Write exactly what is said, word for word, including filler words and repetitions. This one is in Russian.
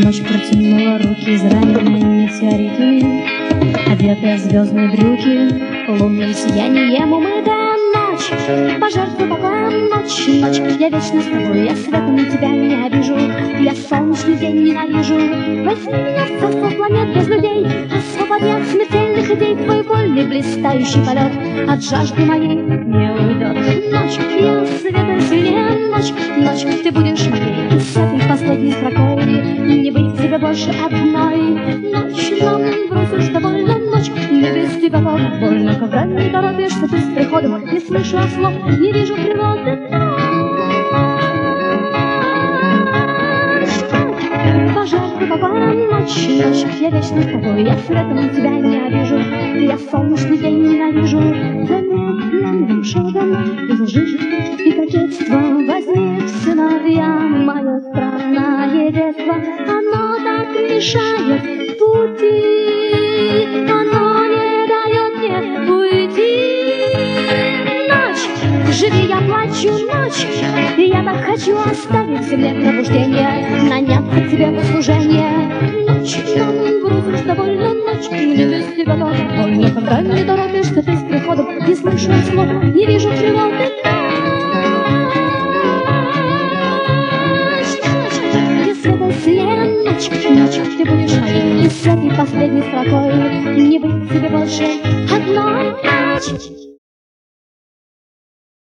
Ночь протянула руки, израненные метеоритами, одетая в звездные брюки, лунным сиянием умытая ночь. Пожертвуй покоем ночь, ночь, я вечно с тобой, я светом тебя не обижу, я солнечный день ненавижу. Возьми меня в царство планет без людей, освободи от смертельных идей, твой вольный блистающий полет от жажды моей не уйдет. Ночь, я света сильнее, ночь, ночь, ты будешь моей, и с этой последней строкой не быть тебе больше одной. Ночь, нам бросишь довольно, ночь, не без тебя так больно, когда не торопишься ты с приходом, не слышу слов, не вижу природы. Пожертвуй покоем ночь, ночь, я вечно с тобой, я светом тебя не обижу, я солнечный день ненавижу. Замедленным шагом из лжи и кокетства возник сыновья мое странное детство. Оно так мешает пути, оно не дает мне уйти. Ночь, живи, я плачу, ночь, и я так хочу оставить земле пробуждение, наняться тебе в служение. Ночь, нам грузишь довольно, ночь, мне без тебя так больно, когда не торопишься ты с приходом, не слышу слов, не вижу тревоги. Ночь, ночь, ты будешь моей, и с этой последней строкой не быть тебе больше одной. Ночь.